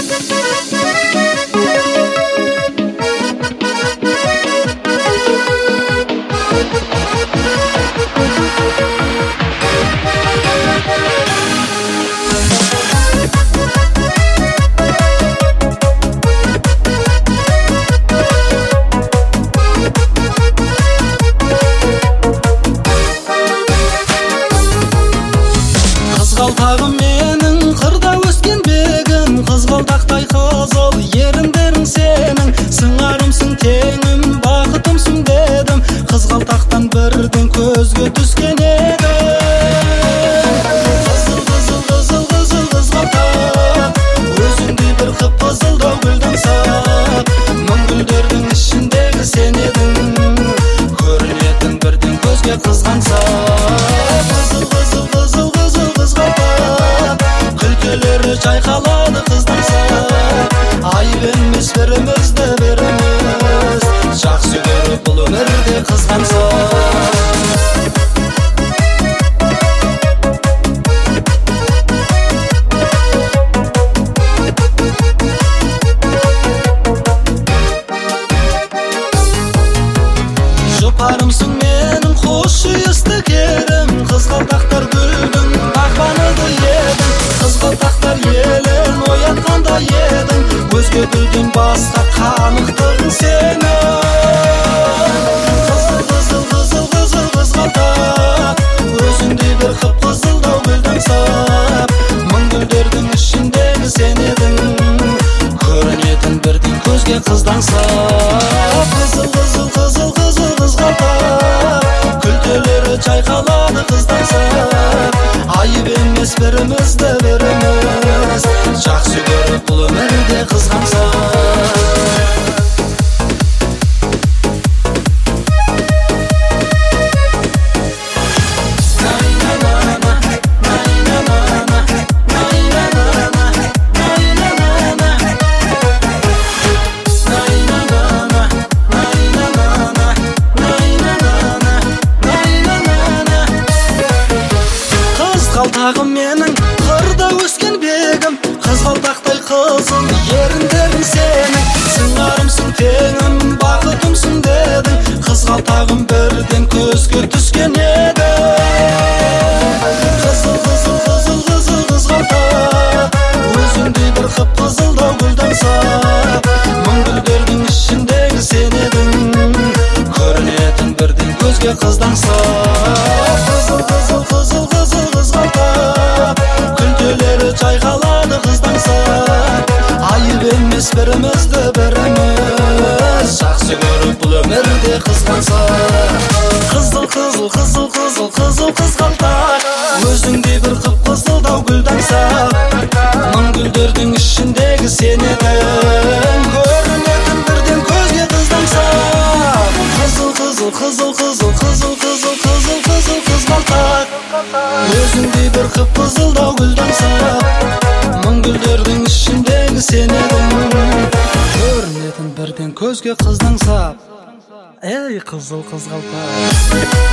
Қызғалтағым менің қырда өскен бегім, қызғалдақтай қызыл еріндерің сенің. Сыңарымсың теңім, бақытымсың дедім, қызғалтақтан бірден көзге түскен едім. Қызыл, қызыл, қызыл, қызыл қызғалтақ, өзіңдей бір қып-қызылдау гүлді аңсап, мың гүлдердің ішіндегі сен едің, көрінетін бірден көзге қызғансап. Қызыл, қызыл, қызыл, қызыл қызғалтақ, күлкілері жайқалады қыздансап, айып емес бірімізді біріміз жақсы көріп бұл өмірде қызғансақ. Жұпарымсың менің хош иісті керім, қызғалдақтар гүлдің бағбаны едің, қызғалдақтар елін оятқанда едің, өзге гүлден басқа қанықтығың сенің. Қызыл, қызыл, қызыл, қызыл қызғалдақ, өзіңдей бір қып-қызылдау гүлді аңсап, мың гүлдердің ішіндегі сен едің, көрінетін бірден көзге қыздансап. Қызыл, қызыл, қызыл, қызыл қызғалдақ, күлкілері жайқалады қыздансап, айып емес бірімізді біріміз жақсы көріп бұл өмірде қызғансақ. Қызғалтағым менің қырда өскен бегім, қызғалдақтай қызыл еріндерің сенің. Сыңарымсың теңім, бақытымсың дедің, қызғалтағым бірден көзге түскен еді. Қызыл, қызыл, қызыл, қызыл қызғалтақ, өзіңдей бір қып-қызылдау гүлді аңсап, мың гүлдердің ішіндегі сен едің, көрінетін бірден көзге қыздансап. Қызыл, қызыл, қызыл, қызыл қызғалтақ, күлкілері жайқалады қыздансап, айып емес бірімізді біріміз жақсы көріп бұл өмірде қызғансақ. Қызыл, қызыл, қызыл, қызыл, қызыл қызғалтақ, өзіңдей бір қып-қызылдау гүлді аңсап, мың гүлдердің ішіндегі сен едің, көрінетін бірден көзге қыздансап. Қызыл, қызыл, қызыл, қызыл, қызыл, қызыл, қызыл, қызыл қызғалтақ, өзіңдей бір қып-қызылдау гүлді аңсап, мың гүлдердің ішіндегі сен едің, көрінетін бірден көзге қыздансап. Ей қызыл қызғалтақ.